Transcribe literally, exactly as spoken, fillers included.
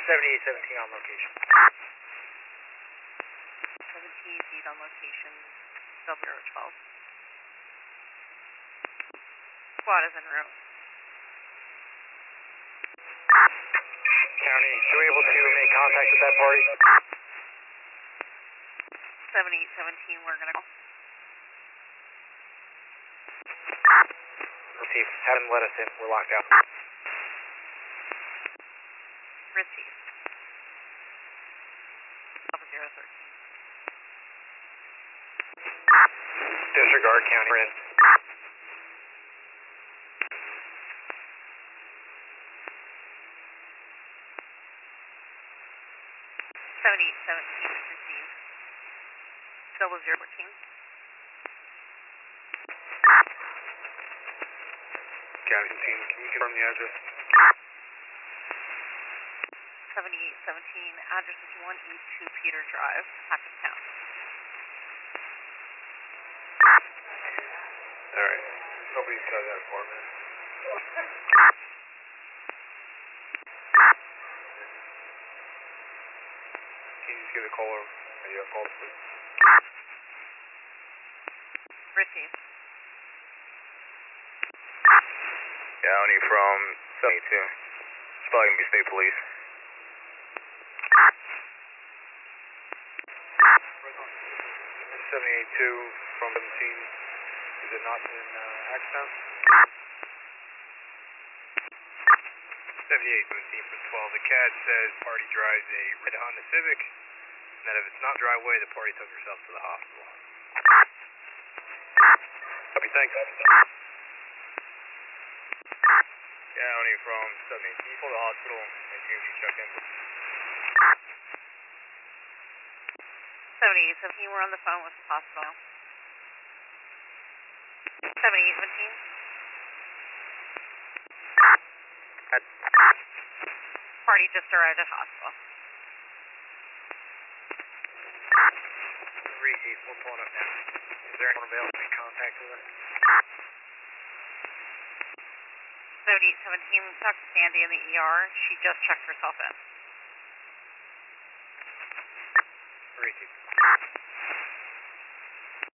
seventy-eight seventeen on location. seventeen feet on location, zero twelve. Squad is en route. County, are we able to make contact with that party? seventy-eight seventeen, we're going to go. Receive, have them let us in, we're locked out. Receive. zero thirteen. Disregard, County, we're in. seventy-eight seventeen, receive. Double zero fourteen. County team, can you confirm the address? seventy-eight seventeen, address is one eighty-two Peter Drive, Hackettstown. Alright, nobody inside that apartment. Can you just get a caller? Are you have calls, please? Receive. County from seventy-two. It's probably going to be state police. seventy-eight two from seventeen. Is it not in uh, Hackettstown? seventy-eight seventeen from twelve. The C A D says party drives a red Honda Civic, and that if it's not driveway, the party took herself to the hospital. Copy, thanks. County from seventy-eight. Can you pull the hospital and June can check in? seventy-eight seventeen, we're on the phone with the hospital. seventy-eight seventeen. Party just arrived at hospital. Repeat, we're pulling up now. Is there anyone available to make contact with us? seventy-eight seventeen, Doctor Sandy in the E R. She just checked herself in. Repeat.